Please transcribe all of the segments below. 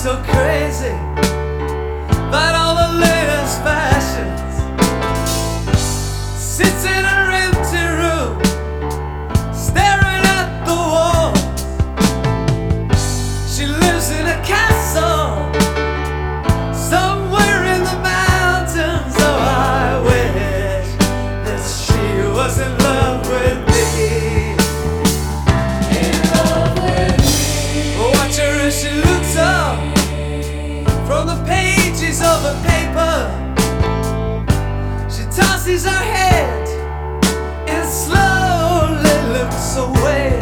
so crazy about all the latest fashions. Sits in her empty room, staring at the walls. She lives in a castle somewhere in the mountains. Oh, I wish that she was in love with me. In love with me. Watch her as she looks up from the pages of a paper. She tosses her head and slowly looks away.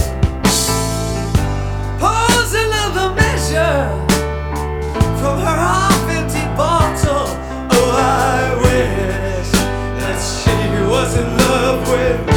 Pours another measure from her half-empty bottle. Oh, I wish that she was in love with me.